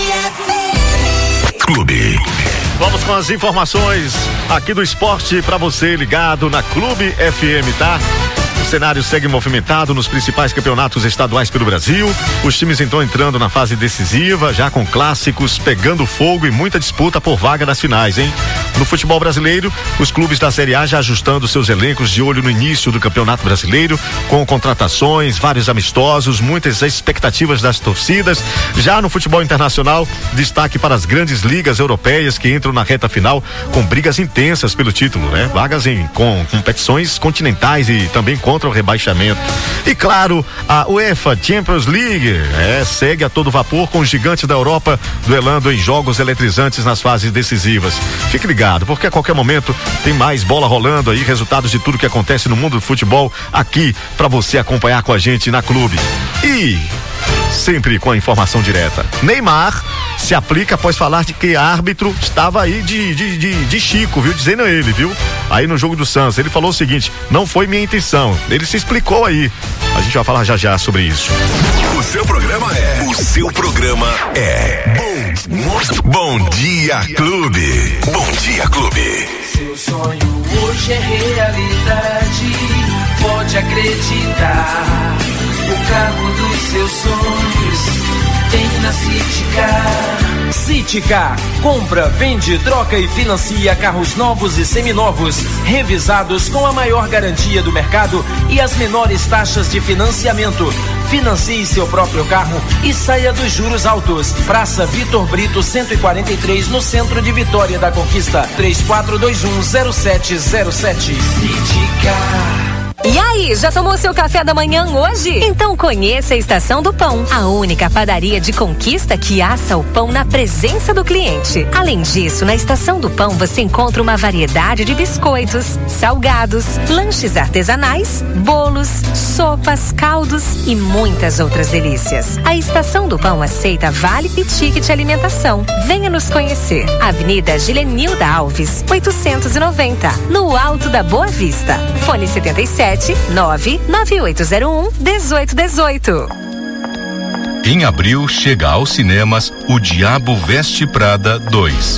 Clube. Vamos com as informações aqui do esporte para você ligado na Clube F M, tá? O cenário segue movimentado nos principais campeonatos estaduais pelo Brasil. Os times então entrando na fase decisiva, já com clássicos pegando fogo e muita disputa por vaga nas finais, hein? No futebol brasileiro, os clubes da Série A já ajustando seus elencos de olho no início do Campeonato Brasileiro, com contratações, vários amistosos, muitas expectativas das torcidas. Já no futebol internacional, destaque para as grandes ligas europeias que entram na reta final com brigas intensas pelo título, né? Vagas em com competições continentais e também contra o rebaixamento. E claro, a UEFA Champions League é, segue a todo vapor com os gigantes da Europa duelando em jogos eletrizantes nas fases decisivas. Fique ligado, porque a qualquer momento tem mais bola rolando aí, resultados de tudo que acontece no mundo do futebol aqui para você acompanhar com a gente na Clube. E sempre com a informação direta. Neymar se aplica após falar de que árbitro estava aí de, de, de, de Chico, viu? Dizendo a ele, viu? Aí no jogo do Santos, ele falou o seguinte: não foi minha intenção. Ele se explicou aí. A gente vai falar já já sobre isso. O seu programa é. O seu programa é. Bom, bom dia, Clube. Bom dia, Clube. Seu sonho hoje é realidade. Pode acreditar. O carro dos seus sonhos tem na Citicar. Citicar. Compra, vende, troca e financia carros novos e seminovos, revisados com a maior garantia do mercado e as menores taxas de financiamento. Financie seu próprio carro e saia dos juros altos. Praça Vitor Brito cento e quarenta e três, no centro de Vitória da Conquista. três quatro dois um zero sete zero sete. Citicar. E aí, já tomou seu café da manhã hoje? Então conheça a Estação do Pão, a única padaria de Conquista que assa o pão na presença do cliente. Além disso, na Estação do Pão você encontra uma variedade de biscoitos, salgados, lanches artesanais, bolos, sopas, caldos e muitas outras delícias. A Estação do Pão aceita vale e ticket alimentação. Venha nos conhecer. Avenida Gilenilda Alves, oitocentos e noventa, no Alto da Boa Vista. Fone setenta e sete nove nove oito zero um um oito um oito. Em abril chega aos cinemas O Diabo Veste Prada dois.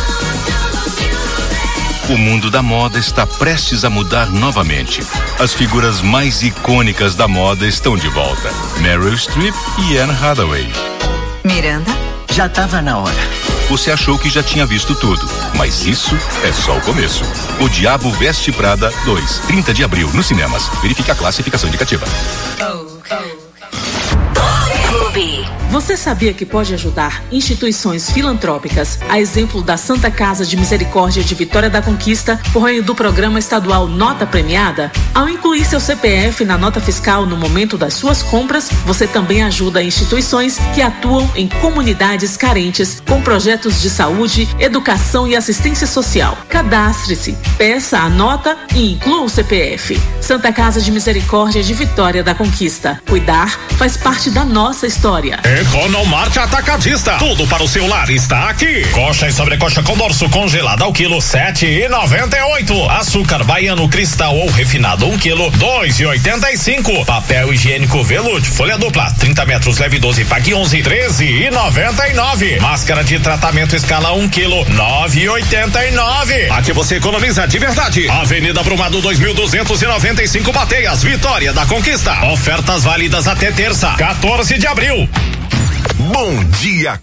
O mundo da moda está prestes a mudar novamente. As figuras mais icônicas da moda estão de volta. Meryl Streep e Anne Hathaway. Miranda, já estava na hora. Você achou que já tinha visto tudo, mas isso é só o começo. O Diabo Veste Prada dois, trinta de abril, nos cinemas. Verifique a classificação indicativa. Você sabia que pode ajudar instituições filantrópicas, a exemplo da Santa Casa de Misericórdia de Vitória da Conquista, por meio do programa estadual Nota Premiada? Ao incluir seu C P F na nota fiscal no momento das suas compras, você também ajuda instituições que atuam em comunidades carentes com projetos de saúde, educação e assistência social. Cadastre-se, peça a nota e inclua o C P F. Santa Casa de Misericórdia de Vitória da Conquista. Cuidar faz parte da nossa história. Economarte Atacadista. Tudo para o seu lar está aqui. Coxa e sobrecoxa com dorso congelada ao quilo sete e noventa e oito. Açúcar baiano cristal ou refinado um quilo dois e oitenta e cinco. Papel higiênico Velude folha dupla trinta metros leve doze pague onze treze e noventa e nove. Máscara de tratamento escala um quilo nove e oitenta e nove. Aqui você economiza de verdade. Avenida Brumado dois mil duzentos e noventa e cinco Bateias, Vitória da Conquista. Ofertas válidas até terça, quatorze de abril. Bom dia,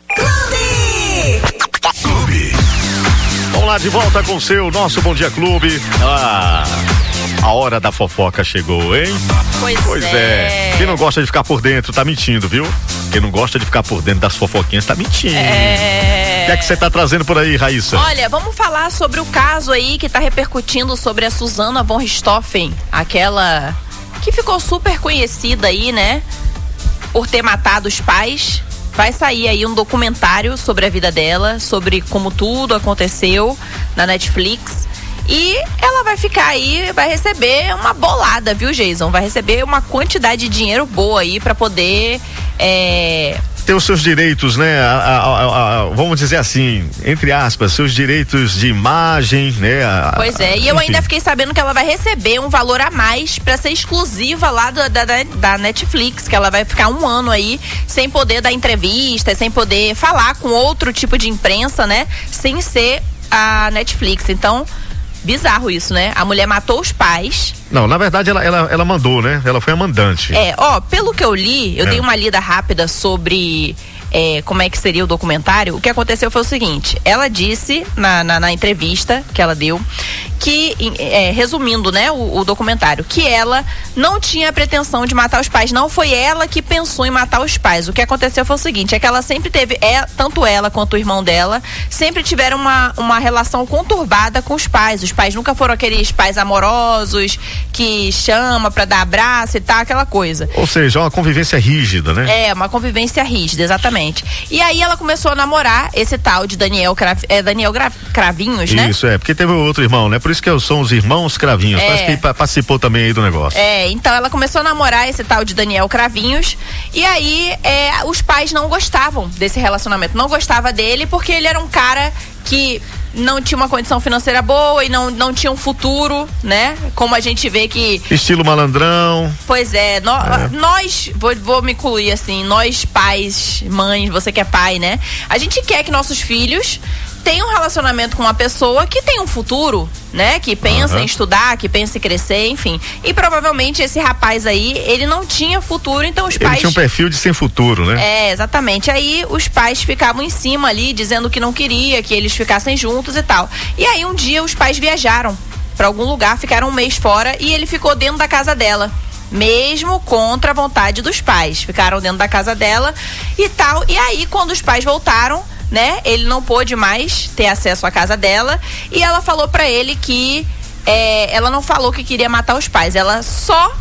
Clube! Clube. Vamos lá de volta com o seu nosso Bom Dia Clube. Ah, a hora da fofoca chegou, hein? Pois, pois é. é. Quem não gosta de ficar por dentro tá mentindo, viu? Quem não gosta de ficar por dentro das fofoquinhas tá mentindo. É. O que é que você tá trazendo por aí, Raíssa? Olha, vamos falar sobre o caso aí que tá repercutindo sobre a Susana von Richthofen, aquela que ficou super conhecida aí, né? Por ter matado os pais. Vai sair aí um documentário sobre a vida dela, sobre como tudo aconteceu na Netflix. E ela vai ficar aí, vai receber uma bolada, viu, Jason? Vai receber uma quantidade de dinheiro boa aí pra poder... É... ter os seus direitos, né? A, a, a, a, vamos dizer assim, entre aspas, seus direitos de imagem, né? A, pois é, e eu enfim. ainda fiquei sabendo que ela vai receber um valor a mais pra ser exclusiva lá do, da, da Netflix, que ela vai ficar um ano aí sem poder dar entrevista, sem poder falar com outro tipo de imprensa, né? Sem ser a Netflix. Então, Bizarro isso, né? A mulher matou os pais. Não, na verdade ela, ela, ela mandou, né? Ela foi a mandante. É, ó, pelo que eu li, eu É. dei uma lida rápida sobre é, como é que seria o documentário. O que aconteceu foi o seguinte, ela disse na, na, na entrevista que ela deu, que, é, resumindo, né, o, o documentário, que ela não tinha a pretensão de matar os pais, não foi ela que pensou em matar os pais. O que aconteceu foi o seguinte, é que ela sempre teve, é, tanto ela quanto o irmão dela, sempre tiveram uma, uma relação conturbada com os pais. Os pais nunca foram aqueles pais amorosos, que chama pra dar abraço e tal, aquela coisa. Ou seja, uma convivência rígida, né? É, uma convivência rígida, exatamente. E aí ela começou a namorar esse tal de Daniel, Crav, é, Daniel Gra, Cravinhos, né? Isso, é, porque teve outro irmão, né? Por isso que são os irmãos Cravinhos, É. parece que pa- participou também aí do negócio. É, então ela começou a namorar esse tal de Daniel Cravinhos e aí é, os pais não gostavam desse relacionamento, não gostava dele porque ele era um cara que não tinha uma condição financeira boa e não, não tinha um futuro, né? Como a gente vê que... Estilo malandrão. Pois é, nó- nós, vou, vou me incluir assim, nós pais, mães, você que é pai, né? A gente quer que nossos filhos tenham um relacionamento com uma pessoa que tem um futuro, né? Que pensa Aham. em estudar, que pensa em crescer, enfim. E provavelmente esse rapaz aí, ele não tinha futuro, então os Ele pais... tinha um perfil de sem futuro, né? É, exatamente. Aí os pais ficavam em cima ali, dizendo que não queria que eles ficassem juntos e tal. E aí um dia os pais viajaram pra algum lugar, ficaram um mês fora e ele ficou dentro da casa dela. Mesmo contra a vontade dos pais. Ficaram dentro da casa dela e tal. E aí, quando os pais voltaram, né? Ele não pôde mais ter acesso à casa dela. E ela falou pra ele que é, ela não falou que queria matar os pais. Ela só